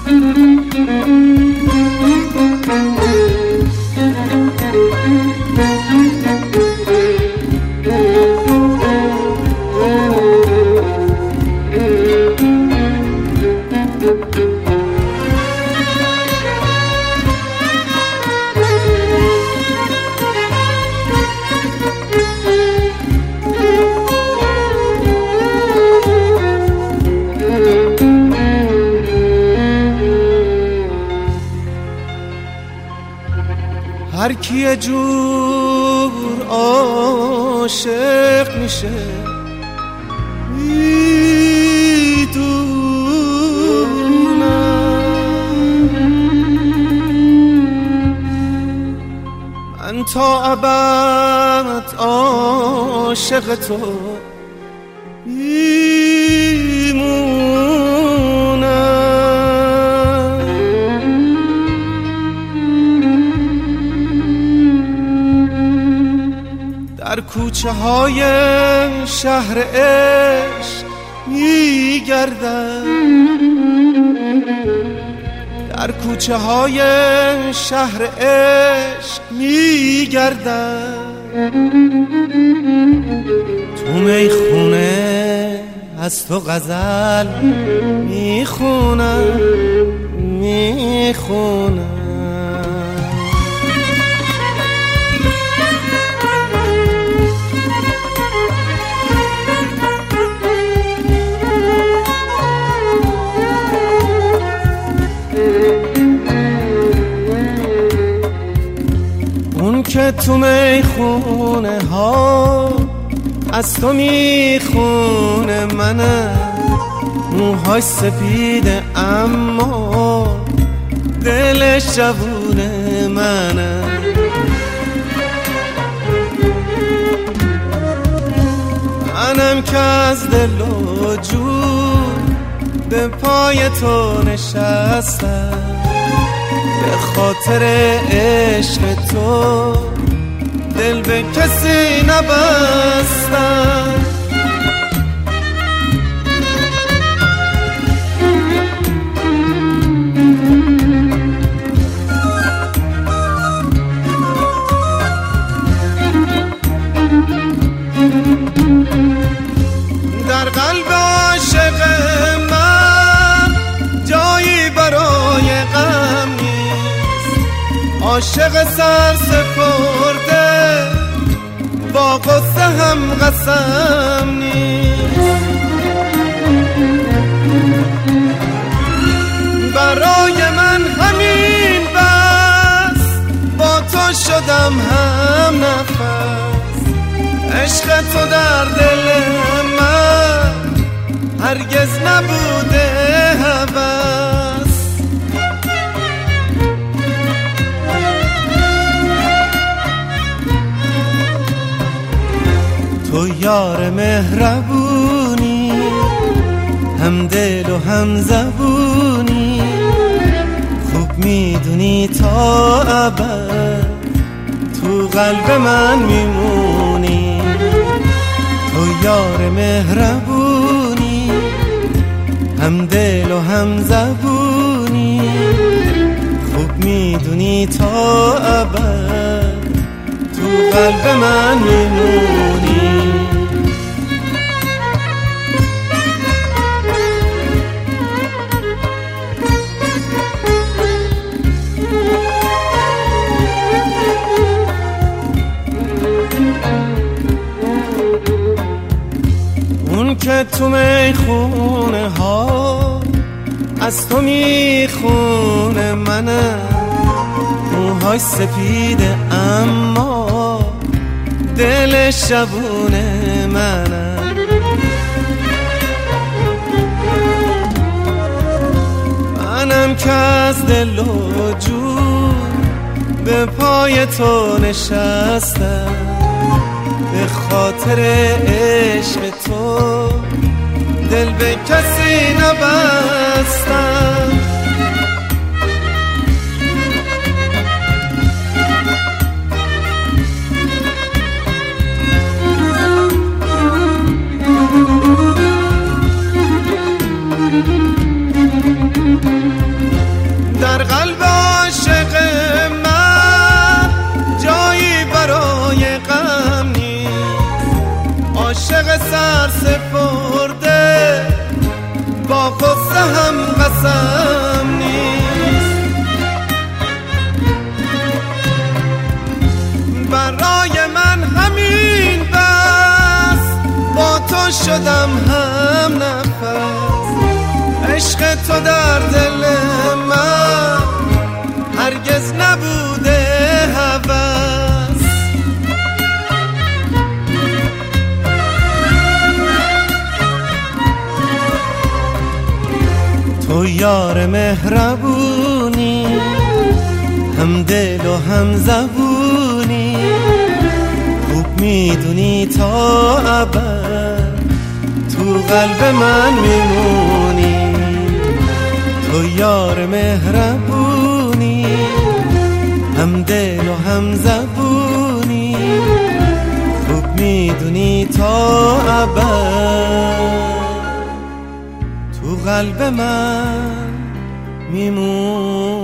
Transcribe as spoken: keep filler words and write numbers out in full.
هر کی یه جور عاشق میشه میدونم، من تا ابد عاشق تو در کوچه های شهر عشق میگردم، در کوچه های شهر عشق میگردم، تو میخونه از تو غزل میخونم میخونم. اون که تو میخونه ها از تو میخونه منم، موهای سپیده اما دلش جوونه منم، منم که از دل و جون به پای تو نشستم، به خاطر عشق تو دل به کسی نبستم. در قلب عاشق من جایی برای غم نیست، عاشق سر سپرده با غصه هم قسم نیست، برای من همین بس با تو شدم هم نفس، عشق تو در دل من هرگز نبوده هوس. تو یار مهربونی، هم دل و هم زبونی، خوب میدونی تا ابد تو قلب من میمونی. تو یار مهربونی، هم دل و هم زبونی، خوب میدونی تا ابد تو قلب من میمونی. اون که تو میخونه ها از تو میخونه منم، موهای سپیده اما دلش شبونه منم، منم که از دل و جون به پای تو نشستم، به خاطر عشق تو دل به کسی نبستم. در قلب عاشق من جایی برای غم نیست، عاشق سر سپرده با قصه هم قسم نیست. برای من همین بس، با تو شدم هم نفس، عشق تو در دل من هرگز نبوده هوس. تو یار مهربونی، هم دل و هم زبونی، خوب میدونی تا ابد تو قلب من میمونی. تو یار مهربونی، هم دل و هم زبونی، خوب میدونی تا ابد تو قلب من میمونی.